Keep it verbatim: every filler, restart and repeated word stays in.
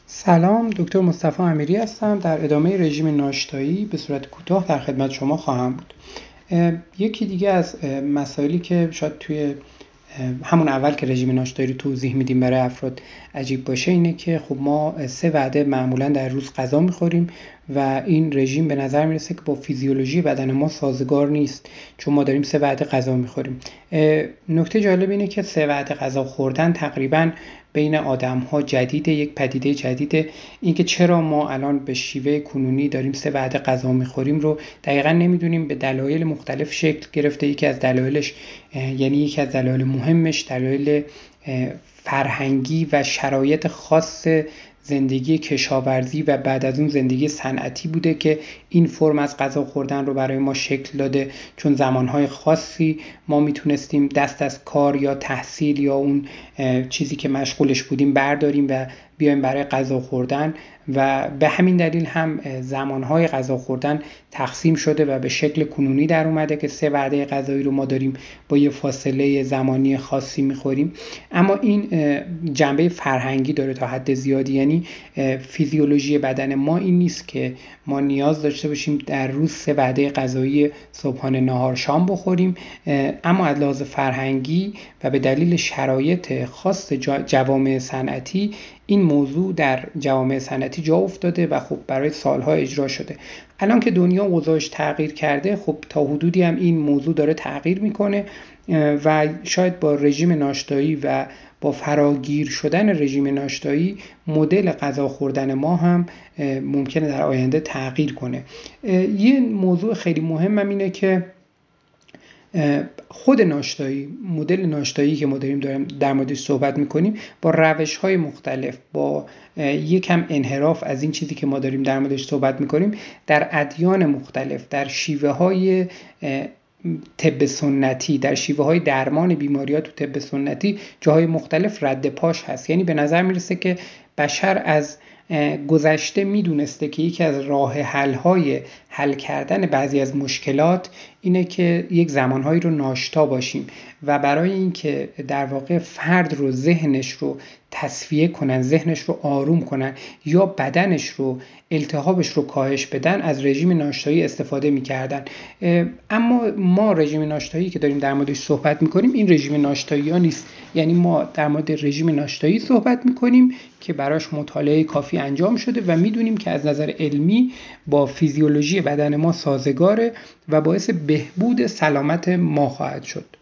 سلام، دکتر مصطفی امیری هستم. در ادامه رژیم ناشتایی به صورت کوتاه در خدمت شما خواهم بود. یکی دیگه از مسائلی که شاید توی همون اول که رژیم ناشتایی رو توضیح میدیم برای افراد عجیب باشه اینه که خب ما سه وعده معمولا در روز غذا میخوریم و این رژیم به نظر میرسه که با فیزیولوژی بدن ما سازگار نیست، چون ما داریم سه وعده غذا میخوریم. نکته جالب اینه که سه وعده غذا خوردن تقریبا بین آدم‌ها جدیده، یک پدیده جدیده. اینکه چرا ما الان به شیوه کنونی داریم سه وعده غذا میخوریم رو دقیقاً نمیدونیم. به دلایل مختلف شکل گرفته. یکی از دلایلش یعنی یکی از دلایل مهمش دلایل فرهنگی و شرایط خاص زندگی کشاورزی و بعد از اون زندگی صنعتی بوده که این فرم از غذا خوردن رو برای ما شکل داده، چون زمانهای خاصی ما میتونستیم دست از کار یا تحصیل یا اون چیزی که مشغولش بودیم برداریم و بیایم برای غذا خوردن و به همین دلیل هم زمانهای غذا خوردن تقسیم شده و به شکل کنونی در اومده که سه وعده غذایی رو ما داریم با یه فاصله زمانی خاصی میخوریم. اما این جنبه فرهنگی داره تا حد زیادی، یعنی فیزیولوژی بدن ما این نیست که ما نیاز داشته باشیم در روز سه وعده غذایی صبحانه نهار شام بخوریم، اما از لحاظ فرهنگی و به دلیل شرایط خاص جوامع صنعتی این موضوع در جوامع صنعتی جا افتاده و خب برای سالها اجرا شده. الان که دنیا اوضاعش تغییر کرده، خب تا حدودی هم این موضوع داره تغییر میکنه و شاید با رژیم ناشتایی و با فراگیر شدن رژیم ناشتایی مدل غذا خوردن ما هم ممکنه در آینده تغییر کنه. یه موضوع خیلی مهمم اینه که خود ناشتایی، مدل ناشتایی که ما داریم در موردش صحبت میکنیم با روش‌های مختلف، با یکم انحراف از این چیزی که ما داریم در موردش صحبت میکنیم در ادیان مختلف، در شیوه‌های طب سنتی، در شیوه‌های درمان بیماری‌ها تو طب سنتی جاهای مختلف رد پاش هست. یعنی به نظر میرسه که بشر از گذشته میدونسته که یکی از راه حل‌های حل کردن بعضی از مشکلات اینه که یک زمانهایی رو ناشتا باشیم و برای اینکه در واقع فرد رو ذهنش رو تصفیه کنن، ذهنش رو آروم کنن یا بدنش رو التهابش رو کاهش بدن از رژیم ناشتایی استفاده می‌کردن. اما ما رژیم ناشتایی که داریم در موردش صحبت می‌کنیم این رژیم ناشتایی ها نیست. یعنی ما در مورد رژیم ناشتایی صحبت می‌کنیم که براش مطالعه کافی انجام شده و می‌دونیم که از نظر علمی با فیزیولوژی بدن ما سازگاره و باعث بهبود سلامت ما خواهد شد.